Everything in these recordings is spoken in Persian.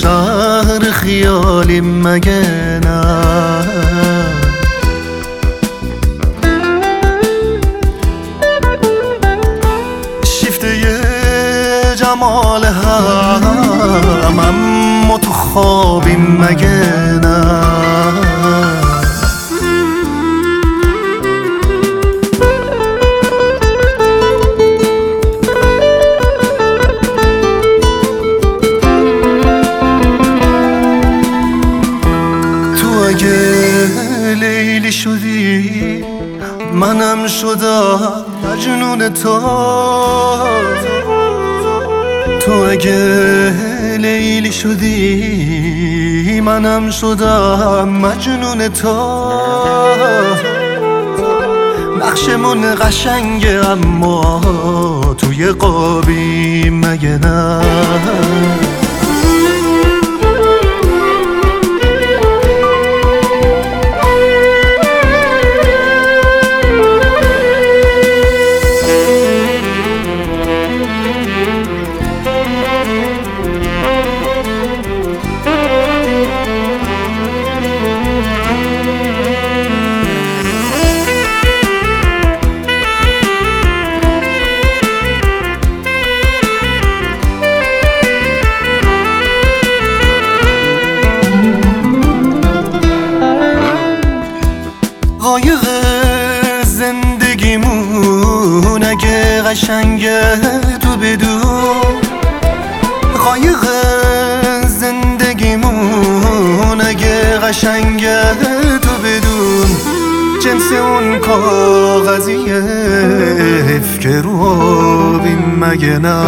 شهر خیالی مگه نه؟ شیفته جمال هم اما تو خوابی مگه نه؟ لیلی شدی منم شدم مجنون تو اگه لیلی شدی منم شدم مجنون تو نقشمون قشنگه اما توی قابی مگه نه؟ قایق زندگیمون اگه قشنگه تو بدون، قایق زندگیمون اگه قشنگه تو بدون، جنس اون کاغذیه که رو آبی مگه نه؟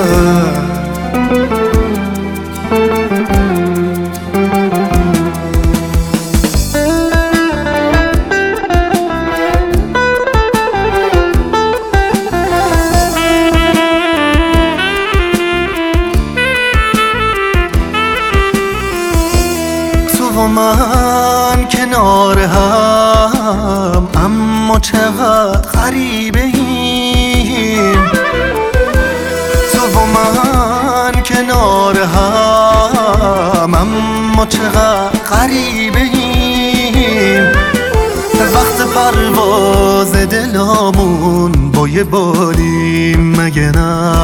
و من کنار هم اما چقدر غریبه ایم، تو و من کنار هم اما چقدر غریبه ایم، وقت پرواز دلامون با یه بالیم مگه نه؟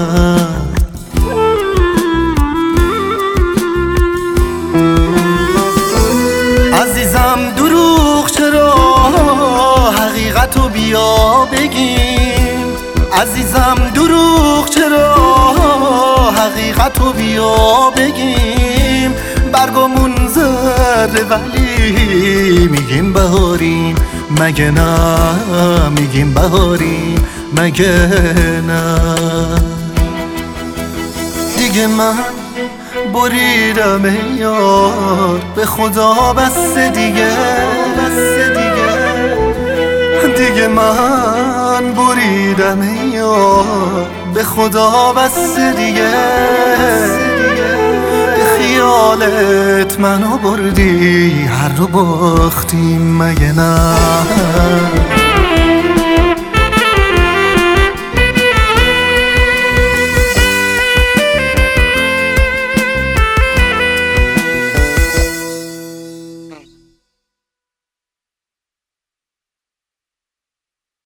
عزیزم دروغ چرا، حقیقتو بیا بگیم. عزیزم دروغ چرا، حقیقتو بیا بگیم. برگامون زرده ولی میگیم بهاریم مگه نه؟ میگیم بهاریم مگه نه؟ دیگه من بریدم ای یار به خدا بس دیگه، دیگه من بریدم ای یار به خدا بس دیگه. به خیالت منو بردی هر رو باختیم مگه نه؟